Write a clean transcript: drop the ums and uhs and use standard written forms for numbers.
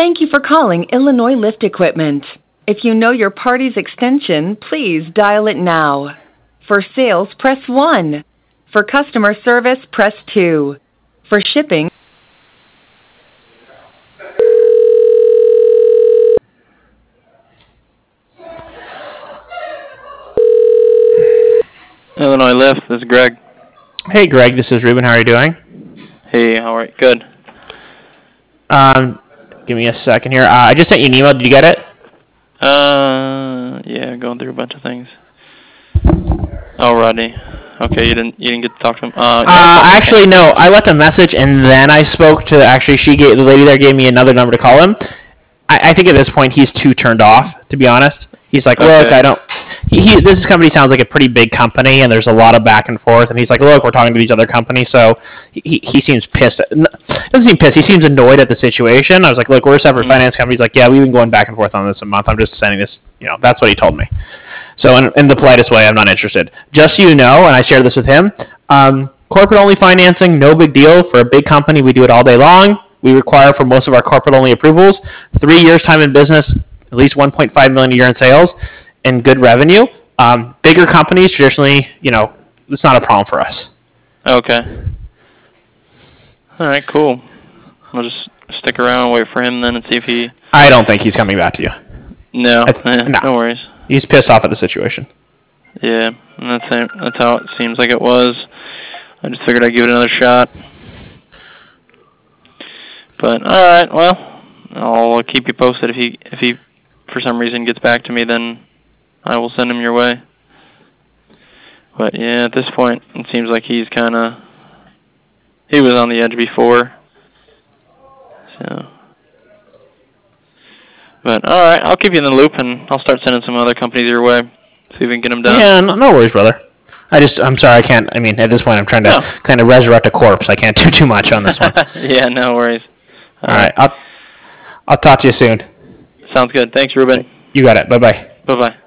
Thank you for calling Illinois Lift Equipment. If you know your party's extension, please dial it now. For sales, press 1. For customer service, press 2. For shipping... Illinois Lift, this is Greg. Hey, Greg, this is Ruben. How are you doing? Hey, how are you? Good. Give me a second here. I just sent you an email. Did you get it? Yeah, going through a bunch of things. Oh, Rodney. Okay, you didn't get to talk to him. Actually, no. I left a message and then I spoke to. Actually, the lady there gave me another number to call him. I think at this point he's too turned off. To be honest, he's like, look, Okay. I don't. This company sounds like a pretty big company, and there's a lot of back and forth. And he's like, look, we're talking to these other companies, so he seems pissed. Doesn't seem pissed. He seems annoyed at the situation. I was like, look, we're a separate finance company. He's like, yeah, we've been going back and forth on this a month. I'm just sending this. That's what he told me. So in the politest way, I'm not interested. Just so you know, and I shared this with him, corporate-only financing, no big deal. For a big company, we do it all day long. We require for most of our corporate-only approvals 3 years' time in business, at least $1.5 million a year in sales, and good revenue. Bigger companies, traditionally, it's not a problem for us. Okay. All right, cool. I'll just stick around and wait for him then and see if he... I don't think he's coming back to you. No, no. No worries. He's pissed off at the situation. Yeah, and that's how it seems like it was. I just figured I'd give it another shot. But, all right, well, I'll keep you posted. If he for some reason gets back to me, then I will send him your way. But yeah, at this point, it seems like he was on the edge before. So, but all right, I'll keep you in the loop, and I'll start sending some other companies your way. See if we can get them done. Yeah, no worries, brother. I'm sorry, I can't. I mean, at this point, I'm trying to kind of resurrect a corpse. I can't do too much on this one. Yeah, no worries. All right, I'll talk to you soon. Sounds good. Thanks, Ruben. You got it. Bye-bye. Bye-bye.